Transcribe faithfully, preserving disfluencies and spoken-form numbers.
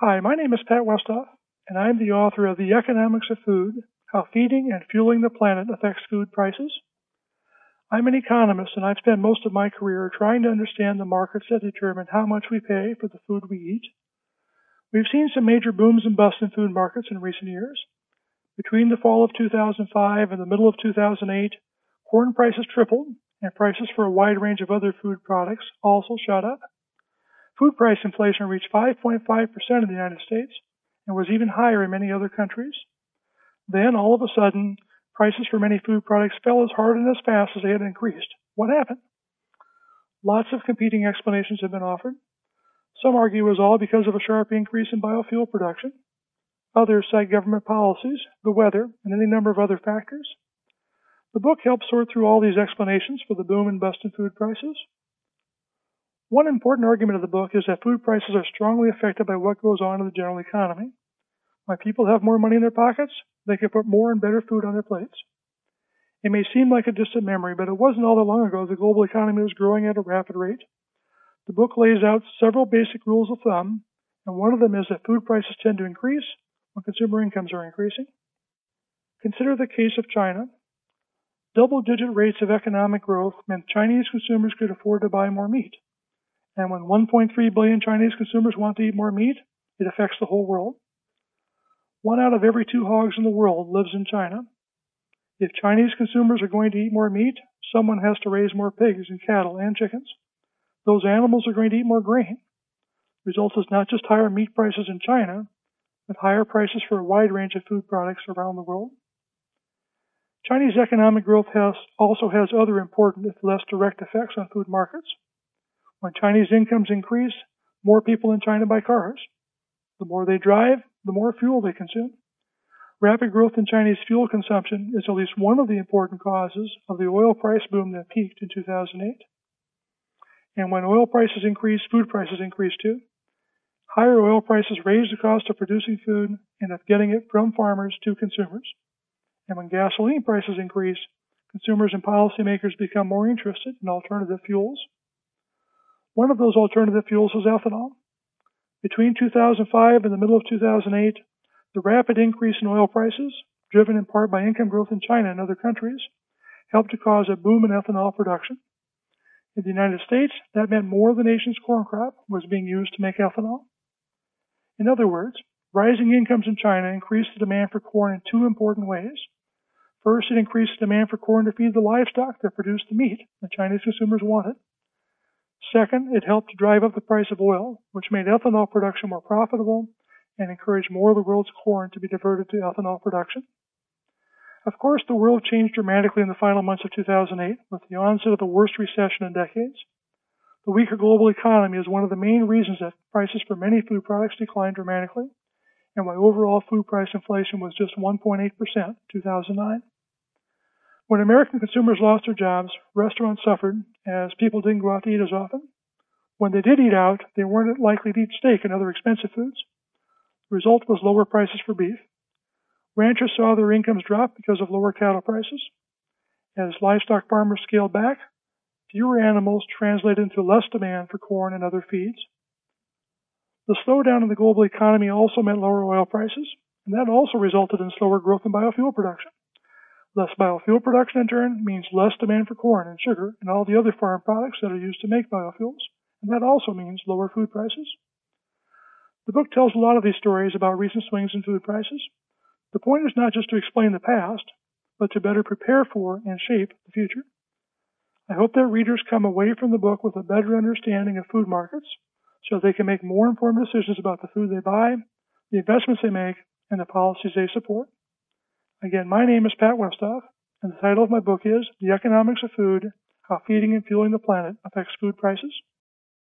Hi, my name is Pat Westoff, and I'm the author of The Economics of Food, How Feeding and Fueling the Planet Affects Food Prices. I'm an economist, and I've spent most of my career trying to understand the markets that determine how much we pay for the food we eat. We've seen some major booms and busts in food markets in recent years. Between the fall of two thousand five and the middle of two thousand eight, corn prices tripled, and prices for a wide range of other food products also shot up. Food price inflation reached five point five percent in the United States and was even higher in many other countries. Then, all of a sudden, prices for many food products fell as hard and as fast as they had increased. What happened? Lots of competing explanations have been offered. Some argue it was all because of a sharp increase in biofuel production. Others cite government policies, the weather, and any number of other factors. The book helps sort through all these explanations for the boom and bust in food prices. One important argument of the book is that food prices are strongly affected by what goes on in the general economy. When people have more money in their pockets, they can put more and better food on their plates. It may seem like a distant memory, but it wasn't all that long ago the global economy was growing at a rapid rate. The book lays out several basic rules of thumb, and one of them is that food prices tend to increase when consumer incomes are increasing. Consider the case of China. Double-digit rates of economic growth meant Chinese consumers could afford to buy more meat. And when one point three billion Chinese consumers want to eat more meat, it affects the whole world. One out of every two hogs in the world lives in China. If Chinese consumers are going to eat more meat, someone has to raise more pigs and cattle and chickens. Those animals are going to eat more grain. The result is not just higher meat prices in China, but higher prices for a wide range of food products around the world. Chinese economic growth has, also has other important, if less direct, effects on food markets. When Chinese incomes increase, more people in China buy cars. The more they drive, the more fuel they consume. Rapid growth in Chinese fuel consumption is at least one of the important causes of the oil price boom that peaked in two thousand eight. And when oil prices increase, food prices increase too. Higher oil prices raise the cost of producing food and of getting it from farmers to consumers. And when gasoline prices increase, consumers and policymakers become more interested in alternative fuels. One of those alternative fuels is ethanol. Between two thousand five and the middle of two thousand eight, the rapid increase in oil prices, driven in part by income growth in China and other countries, helped to cause a boom in ethanol production. In the United States, that meant more of the nation's corn crop was being used to make ethanol. In other words, rising incomes in China increased the demand for corn in two important ways. First, it increased the demand for corn to feed the livestock that produced the meat that Chinese consumers wanted. Second, it helped to drive up the price of oil, which made ethanol production more profitable and encouraged more of the world's corn to be diverted to ethanol production. Of course, the world changed dramatically in the final months of two thousand eight with the onset of the worst recession in decades. The weaker global economy is one of the main reasons that prices for many food products declined dramatically, and why overall food price inflation was just one point eight percent in two thousand nine. When American consumers lost their jobs, restaurants suffered as people didn't go out to eat as often. When they did eat out, they weren't likely to eat steak and other expensive foods. The result was lower prices for beef. Ranchers saw their incomes drop because of lower cattle prices. As livestock farmers scaled back, fewer animals translated into less demand for corn and other feeds. The slowdown in the global economy also meant lower oil prices, and that also resulted in slower growth in biofuel production. Less biofuel production, in turn, means less demand for corn and sugar and all the other farm products that are used to make biofuels, and that also means lower food prices. The book tells a lot of these stories about recent swings in food prices. The point is not just to explain the past, but to better prepare for and shape the future. I hope that readers come away from the book with a better understanding of food markets so they can make more informed decisions about the food they buy, the investments they make, and the policies they support. Again, my name is Pat Westoff, and the title of my book is The Economics of Food, How Feeding and Fueling the Planet Affects Food Prices.